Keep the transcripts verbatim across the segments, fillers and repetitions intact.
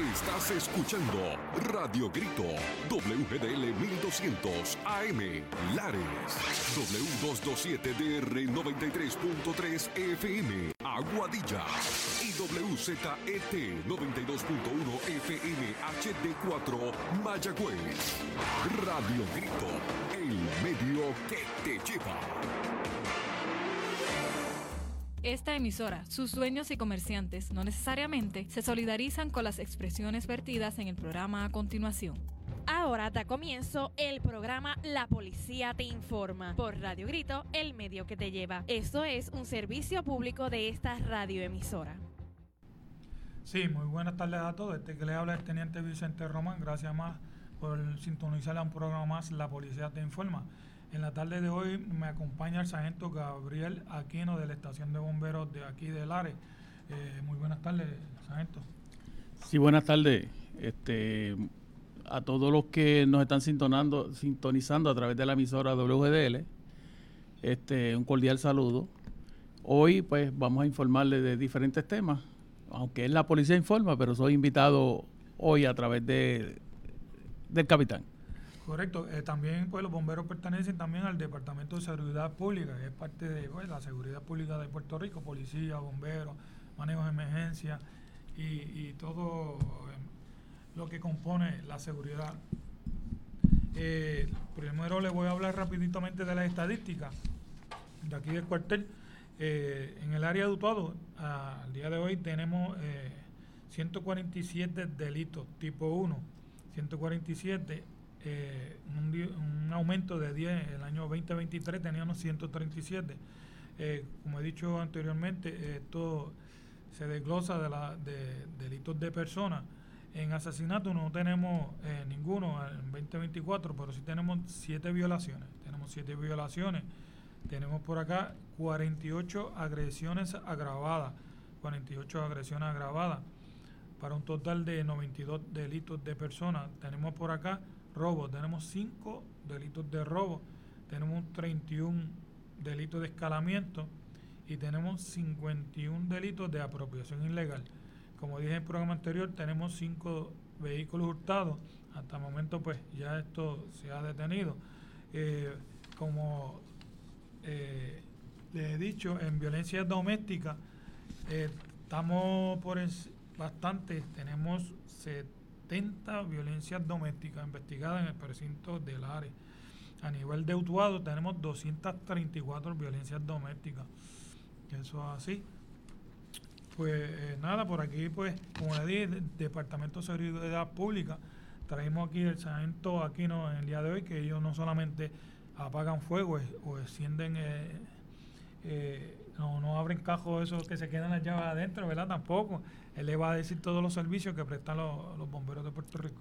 Estás escuchando Radio Grito, W G D L mil doscientos A M, Lares, W doscientos veintisiete D R noventa y tres punto tres F M, Aguadilla, y W Z E T noventa y dos punto uno F M H D cuatro, Mayagüez. Radio Grito, el medio que te lleva. Esta emisora, sus dueños y comerciantes no necesariamente se solidarizan con las expresiones vertidas en el programa a continuación. Ahora da comienzo el programa La Policía Te Informa por Radio Grito, el medio que te lleva. Esto es un servicio público de esta radioemisora. Sí, muy buenas tardes a todos. Este que le habla el teniente Vicente Román. Gracias más por sintonizar a un programa más, La Policía Te Informa. En la tarde de hoy me acompaña el sargento Gabriel Aquino de la estación de bomberos de aquí de Lares. Eh, muy buenas tardes, sargento. Sí, buenas tardes. Este, a todos los que nos están sintonando, sintonizando a través de la emisora W G D L, este, un cordial saludo. Hoy pues vamos a informarles de diferentes temas, aunque es la Policía Informa, pero soy invitado hoy a través de del capitán. Correcto. Eh, también pues los bomberos pertenecen también al Departamento de Seguridad Pública, que es parte de pues, la seguridad pública de Puerto Rico, policía, bomberos, manejos de emergencia y, y todo eh, lo que compone la seguridad. Eh, primero les voy a hablar rapiditamente de las estadísticas de aquí del cuartel. Eh, en el área de Utuado, al día de hoy tenemos eh, ciento cuarenta y siete delitos tipo uno, ciento cuarenta y siete. Eh, un, un aumento de diez. El año veinte veintitrés teníamos ciento treinta y siete. Eh, como he dicho anteriormente, esto se desglosa de, la, de delitos de personas. En asesinato no tenemos eh, ninguno en veinte veinticuatro, pero sí tenemos siete violaciones. Tenemos siete violaciones. Tenemos por acá cuarenta y ocho agresiones agravadas. cuarenta y ocho agresiones agravadas. Para un total de noventa y dos delitos de personas. Tenemos por acá robo, tenemos cinco delitos de robo, tenemos treinta y uno delitos de escalamiento y tenemos cincuenta y uno delitos de apropiación ilegal. Como dije en el programa anterior, tenemos cinco vehículos hurtados. Hasta el momento pues ya esto se ha detenido. Eh, como eh, les he dicho, en violencia doméstica eh, estamos por es, bastante, tenemos setenta violencias domésticas investigadas en el precinto de Lares. A nivel de Utuado tenemos doscientas treinta y cuatro violencias domésticas. Eso es así. Pues eh, nada, por aquí pues, como le dije, el Departamento de Seguridad Pública, traemos aquí el sargento Aquino en el día de hoy, que ellos no solamente apagan fuego o encienden, eh, eh, no, no abren cajos esos que se quedan las llaves adentro, ¿verdad? Tampoco. Él le va a decir todos los servicios que prestan los, los bomberos de Puerto Rico.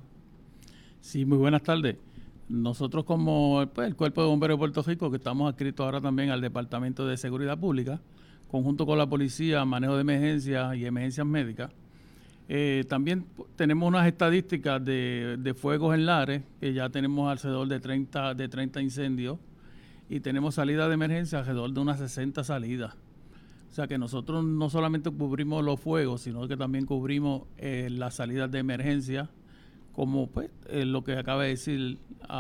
Sí, muy buenas tardes. Nosotros como pues, el Cuerpo de Bomberos de Puerto Rico, que estamos adscritos ahora también al Departamento de Seguridad Pública, conjunto con la policía, manejo de emergencias y emergencias médicas, eh, también tenemos unas estadísticas de, de fuegos en Lares, que ya tenemos alrededor de treinta, de treinta incendios, y tenemos salidas de emergencia alrededor de unas sesenta salidas. O sea que nosotros no solamente cubrimos los fuegos, sino que también cubrimos eh, las salidas de emergencia, como pues eh, lo que acaba de decir,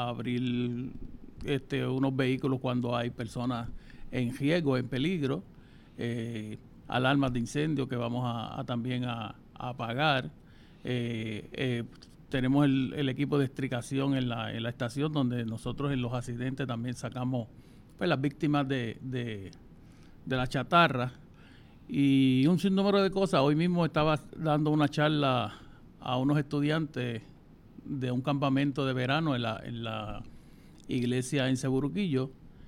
abrir este, unos vehículos cuando hay personas en riesgo, en peligro, eh, alarmas de incendio que vamos a, a también a, a apagar. Eh, eh, tenemos el, el equipo de extricación en la, en la estación, donde nosotros en los accidentes también sacamos pues, las víctimas de, de, de la chatarra y un sinnúmero de cosas. Hoy mismo estaba dando una charla a unos estudiantes de un campamento de verano en la, en la iglesia en Ceburuquillo,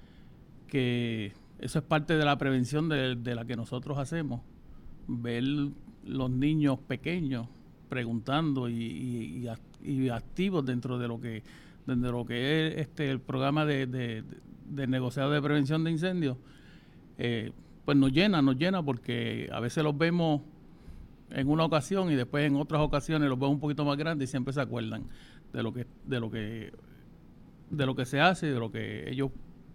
que eso es parte de la prevención de, de la que nosotros hacemos, ver los niños pequeños preguntando y, y, y, y activos dentro de lo que dentro de lo que es este el programa de, de, de negociado de prevención de incendios. Eh, pues nos llena, nos llena porque a veces los vemos en una ocasión y después en otras ocasiones los vemos un poquito más grandes y siempre se acuerdan de lo que de lo que de lo que se hace, de lo que ellos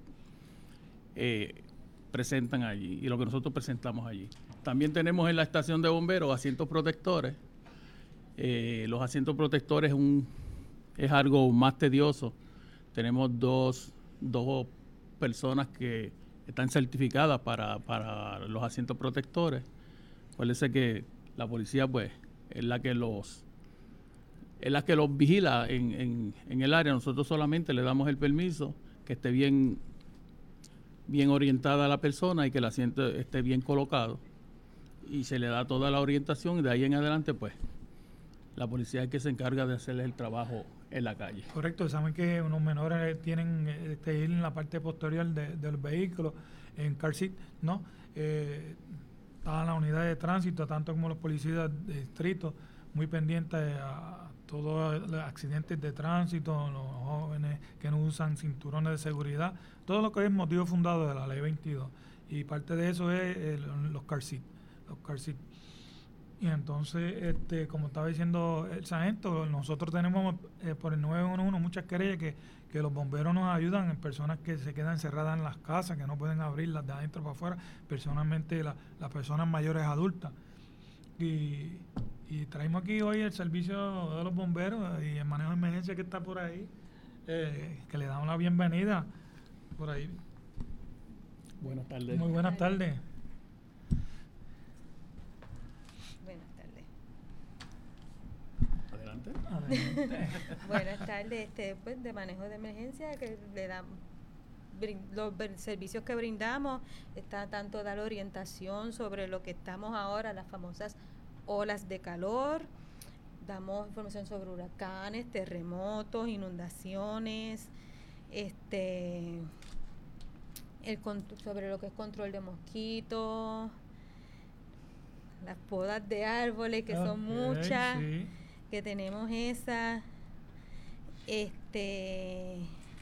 eh, presentan allí y lo que nosotros presentamos allí. También tenemos en la estación de bomberos asientos protectores Eh, los asientos protectores un, es algo más tedioso. Tenemos dos, dos personas que están certificadas para, para los asientos protectores. Acuérdense que la policía pues es la que los es la que los vigila en, en, en el área. Nosotros solamente le damos el permiso que esté bien bien orientada a la persona y que el asiento esté bien colocado, y se le da toda la orientación, y de ahí en adelante pues la policía es que se encarga de hacerles el trabajo en la calle. Correcto, saben que unos menores tienen este, ir en la parte posterior de, del vehículo, en car seat, ¿no? Eh, está la unidad de tránsito, tanto como los policías de distrito, muy pendientes a todos los accidentes de tránsito, los jóvenes que no usan cinturones de seguridad, todo lo que es motivo fundado de la ley veintidós. Y parte de eso es el, los car seat, los car seat. Y entonces, este, como estaba diciendo el sargento, nosotros tenemos eh, por el nueve uno uno muchas querellas que, que los bomberos nos ayudan en personas que se quedan encerradas en las casas, que no pueden abrirlas de adentro para afuera, personalmente la, las personas mayores adultas. Y, y traemos aquí hoy el servicio de los bomberos y el manejo de emergencia que está por ahí, eh, que le damos la bienvenida por ahí. Buenas tardes. Muy buenas tardes. Adelante. Adelante. Buenas tardes, este, pues, de manejo de emergencia que le damos los servicios que brindamos, está tanto dar orientación sobre lo que estamos ahora, las famosas olas de calor, damos información sobre huracanes, terremotos, inundaciones, este el sobre lo que es control de mosquitos, las podas de árboles, que okay, son muchas, sí. que tenemos esas, este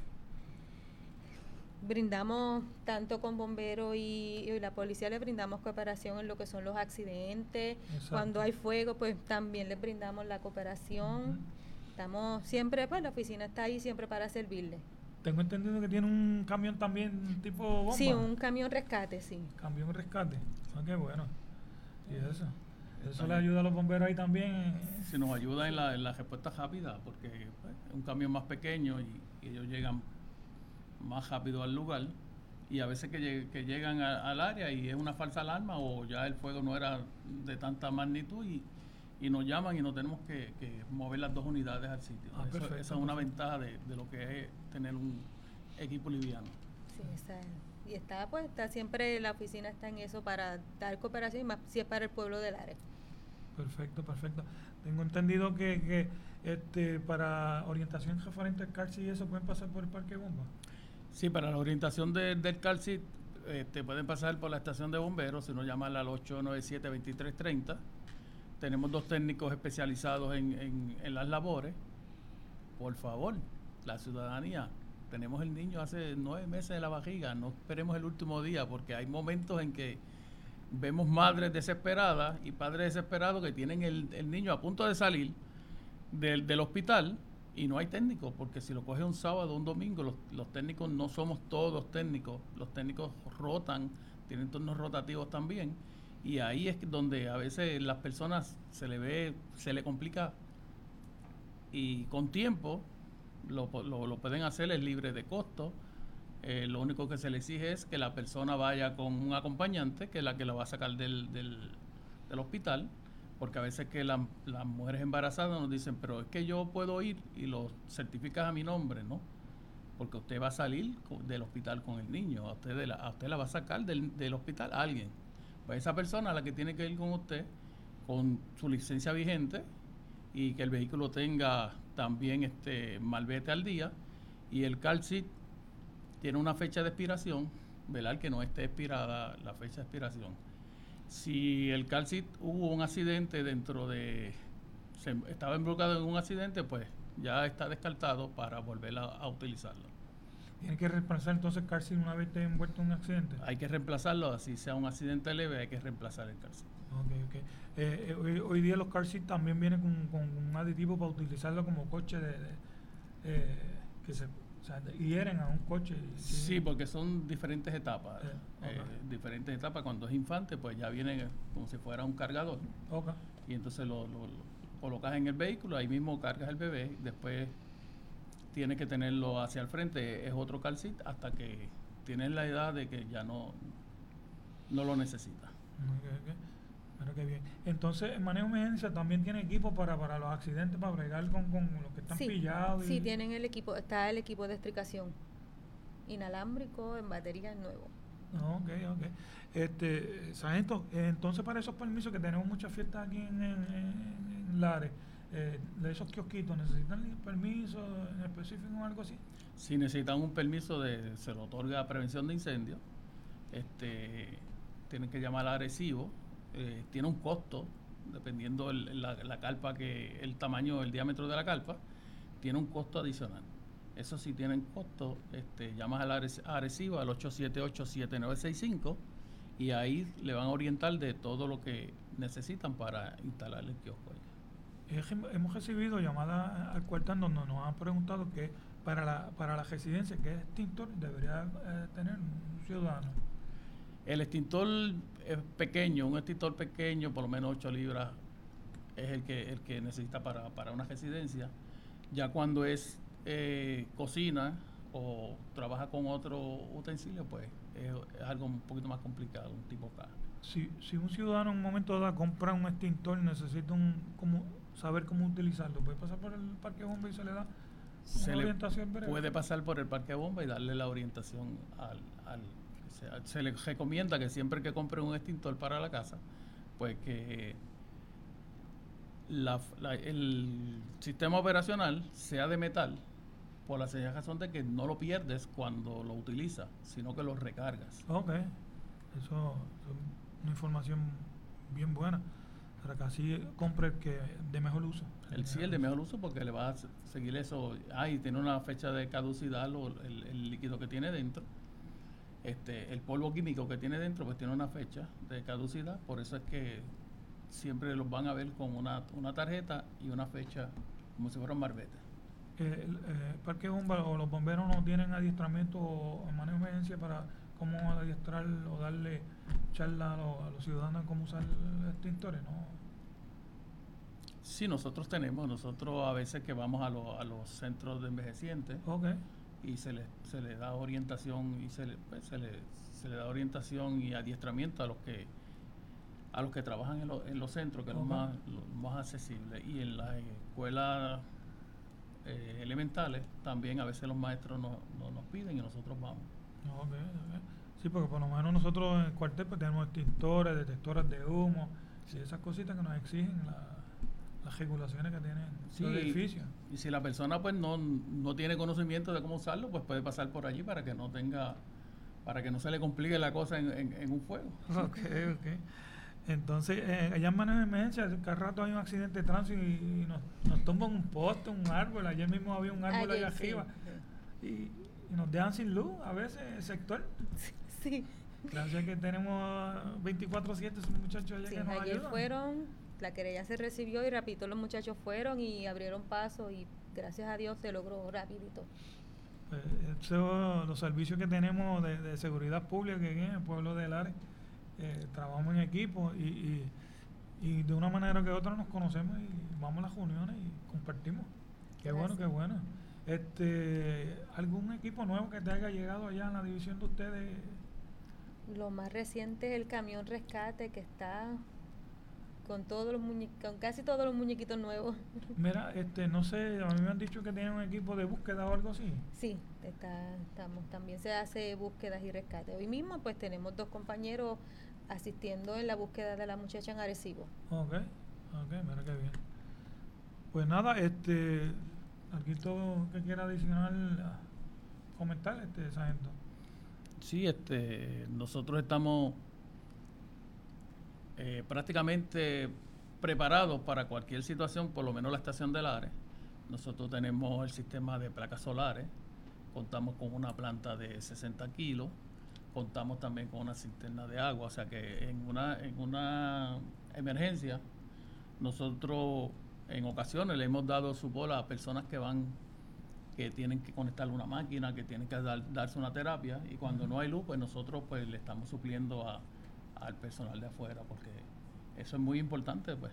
brindamos tanto con bomberos y, y la policía, le brindamos cooperación en lo que son los accidentes. Exacto. Cuando hay fuego, pues también les brindamos la cooperación. Uh-huh. Estamos siempre, pues la oficina está ahí siempre para servirle. Tengo entendido que tiene un camión también tipo bomba. Sí, un camión rescate, sí. Camión rescate, ah, qué bueno. Y eso, eso también le ayuda a los bomberos ahí también. Se nos ayuda en la, en la respuesta rápida, porque pues, es un camión más pequeño y, y ellos llegan más rápido al lugar, y a veces que, lleg- que llegan a, al área y es una falsa alarma o ya el fuego no era de tanta magnitud y, y nos llaman y nos tenemos que, que mover las dos unidades al sitio. Ah, Eso, perfecto, esa es una perfecto. ventaja de, de lo que es tener un equipo liviano. Sí, esa, y está pues está siempre la oficina está en eso para dar cooperación, y más si es para el pueblo del área. Perfecto, perfecto. Tengo entendido que, que este para orientación referente al car seat y eso pueden pasar por el Parque Bomba. Sí, para la orientación de, del car seat, este, pueden pasar por la estación de bomberos, si no llaman al ocho nueve siete, dos tres tres cero. Tenemos dos técnicos especializados en, en, en las labores. Por favor, la ciudadanía, tenemos el niño hace nueve meses de la barriga, no esperemos el último día, porque hay momentos en que vemos madres desesperadas y padres desesperados que tienen el, el niño a punto de salir del, del hospital y no hay técnicos, porque si lo coge un sábado o un domingo, los, los técnicos no somos todos técnicos, los técnicos rotan, tienen turnos rotativos también, y ahí es donde a veces las personas se le ve, se le complica, y con tiempo lo, lo, lo pueden hacer, es libre de costo. Eh, lo único que se le exige es que la persona vaya con un acompañante, que es la que la va a sacar del, del, del hospital, porque a veces que la, las mujeres embarazadas nos dicen, pero es que yo puedo ir y lo certificas a mi nombre, ¿no? Porque usted va a salir con, del hospital con el niño, a usted, de la, a usted la va a sacar del, del hospital a alguien. Pues esa persona a la que tiene que ir con usted, con su licencia vigente, y que el vehículo tenga también este malvete al día, y el car seat tiene una fecha de expiración, velar que no esté expirada la fecha de expiración. Si el car seat hubo un accidente dentro de, se, estaba involucrado en un accidente, pues ya está descartado para volver a, a utilizarlo. ¿Tiene que reemplazar entonces el car seat una vez esté envuelto en un accidente? Hay que reemplazarlo, así sea un accidente leve, hay que reemplazar el car seat. Ok, ok. Eh, eh, hoy, hoy día los car seat también vienen con, con un aditivo para utilizarlo como coche de, de eh, que se o sea, hieren a un coche. Sí, sí, porque son diferentes etapas. Eh, okay. eh, diferentes etapas. Cuando es infante, pues ya viene como si fuera un cargador. Okay. Y entonces lo, lo, colocas en el vehículo, ahí mismo cargas el bebé, después tienes que tenerlo hacia el frente, es otro car seat hasta que tienes la edad de que ya no, no lo necesitas. Okay, okay. Pero qué bien. Entonces, el manejo de emergencia también tiene equipo para, para los accidentes, para bregar con, con los que están sí, pillados. Y... Sí, tienen el equipo, está el equipo de extricación inalámbrico en batería nuevo. Ok, ok. Este, sargento, entonces para esos permisos que tenemos muchas fiestas aquí en, en, en Lares, eh, de esos kiosquitos, ¿necesitan permiso en específico o algo así? Si necesitan un permiso, de se lo otorga prevención de incendios, este, tienen que llamar al agresivo, eh, tiene un costo, dependiendo el, la, la carpa, que el tamaño, el diámetro de la carpa, tiene un costo adicional. Eso sí tienen costo, este, llamas al agresivo al ocho siete ocho, siete nueve seis cinco y ahí le van a orientar de todo lo que necesitan para instalar el kiosco. Hemos recibido llamadas al cuartel donde nos han preguntado que para la para la residencia, ¿qué extintor debería eh, tener un ciudadano? El extintor es pequeño, un extintor pequeño, por lo menos ocho libras, es el que el que necesita para, para una residencia. Ya cuando es eh, cocina o trabaja con otro utensilio, pues es, es algo un poquito más complicado, un tipo K. Si, si un ciudadano en un momento dado compra un extintor, necesita un, como, saber cómo utilizarlo, ¿puede pasar por el parque bomba y se le da se una le orientación breve? Puede pasar por el parque bomba y darle la orientación al... al o sea, se le recomienda que siempre que compre un extintor para la casa, pues que la, la, el sistema operacional sea de metal, por la sencilla razón de que no lo pierdes cuando lo utilizas, sino que lo recargas. Ok, eso, eso es una información bien buena, para que así compre el que de mejor uso. El sí, el de mejor uso, porque le va a seguir eso. Ah, y tiene una fecha de caducidad o el, el líquido que tiene dentro. Este, el polvo químico que tiene dentro, pues tiene una fecha de caducidad. Por eso es que siempre los van a ver con una, una tarjeta y una fecha, como si fuera un marbete. Eh, el eh, parque bomba o los bomberos no tienen adiestramiento o manejo de emergencia para cómo adiestrar o darle charla a, lo, a los ciudadanos cómo usar extintores, ¿no? Sí, nosotros tenemos, nosotros a veces que vamos a, lo, a los centros de envejecientes, okay, y se le, se le da orientación y se le, pues, se le, se le da orientación y adiestramiento a los que a los que trabajan en, lo, en los centros, que okay, es lo más, lo más accesible. Y en las escuelas eh, elementales también a veces los maestros no, no nos piden y nosotros vamos. Okay, okay. Sí, porque por lo menos nosotros en el cuartel pues, tenemos extintores, detectores de humo, y esas cositas que nos exigen la, las regulaciones que tienen sí, los edificios. Y, y si la persona pues no, no tiene conocimiento de cómo usarlo, pues puede pasar por allí para que no tenga, para que no se le complique la cosa en, en, en un fuego. Ok, ok. Entonces, eh, allá en manejo de emergencia, cada rato hay un accidente de tránsito y, y nos, nos tumban un poste, un árbol. Ayer mismo había un árbol Ayer, allá sí, arriba. Sí. Y, y nos dejan sin luz a veces el sector. Sí. Gracias que tenemos veinticuatro siete esos muchachos allá Sí, que nos ayer ayudan. fueron, la querella se recibió y rapidito los muchachos fueron y abrieron paso y gracias a Dios se logró rapidito. Pues, eso, los servicios que tenemos de, de seguridad pública que en el pueblo de Lares, eh, trabajamos en equipo y, y, y de una manera que otra nos conocemos y vamos a las reuniones y compartimos. Qué Gracias. bueno, qué bueno. Este, ¿algún equipo nuevo que te haya llegado allá en la división de ustedes? Lo más reciente es el camión rescate que está con todos los muñe con casi todos los muñequitos nuevos. Mira, este, no sé, a mí me han dicho que tienen un equipo de búsqueda o algo así. Sí, está, estamos, también se hace búsquedas y rescate. Hoy mismo pues tenemos dos compañeros asistiendo en la búsqueda de la muchacha en Arecibo. Ok, ok, mira qué bien. Pues nada, este, ¿algo que quiera adicional comentar, este sargento? Sí, este, nosotros estamos eh, prácticamente preparados para cualquier situación, por lo menos la estación de Lares. Nosotros tenemos el sistema de placas solares, contamos con una planta de sesenta kilos, contamos también con una cisterna de agua, o sea que en una, en una emergencia nosotros en ocasiones le hemos dado su bola a personas que van, que tienen que conectarle una máquina, que tienen que dar, darse una terapia, y cuando uh-huh. no hay luz, pues nosotros pues le estamos supliendo a, al personal de afuera, porque eso es muy importante, pues,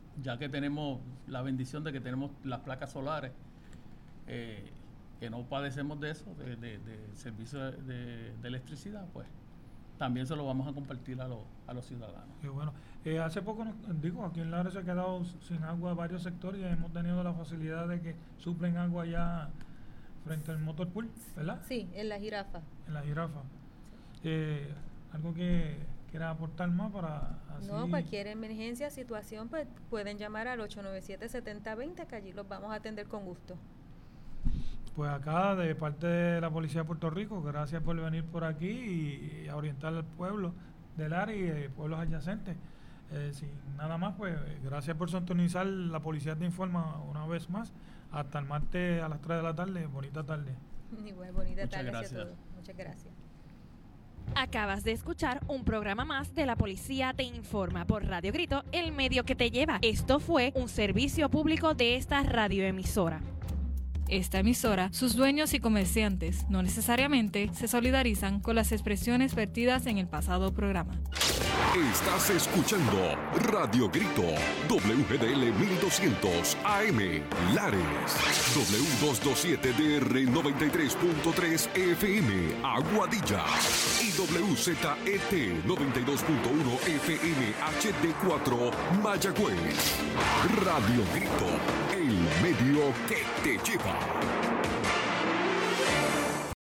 ya que tenemos la bendición de que tenemos las placas solares, eh, que no padecemos de eso, de, de, de servicio de, de electricidad, pues también se lo vamos a compartir a, los a los ciudadanos. Y bueno, eh, hace poco, nos, digo, aquí en Lares se ha quedado sin agua varios sectores y hemos tenido la facilidad de que suplen agua ya frente al motor pool, ¿verdad? Sí, en la jirafa. En la jirafa. Eh, algo que quiera aportar más para así... No, cualquier emergencia, situación, pues pueden llamar al ocho nueve siete, siete cero dos cero, que allí los vamos a atender con gusto. Pues acá, de parte de la Policía de Puerto Rico, gracias por venir por aquí y, y a orientar al pueblo del área y de pueblos adyacentes. Eh, sin nada más, pues gracias por sintonizar. La Policía Te Informa una vez más. Hasta el martes a las tres de la tarde. Bonita tarde. Igual, bonita Muchas tarde gracias. hacia todos. Muchas gracias. Acabas de escuchar un programa más de La Policía Te Informa por Radio Grito, el medio que te lleva. Esto fue un servicio público de esta radioemisora. Esta emisora, sus dueños y comerciantes no necesariamente se solidarizan con las expresiones vertidas en el pasado programa. Estás escuchando Radio Grito, W G D L mil doscientos A M, Lares, W doscientos veintisiete D R noventa y tres punto tres F M, Aguadilla, y W Z E T noventa y dos punto uno F M H D cuatro, Mayagüez. Radio Grito, el medio que te lleva.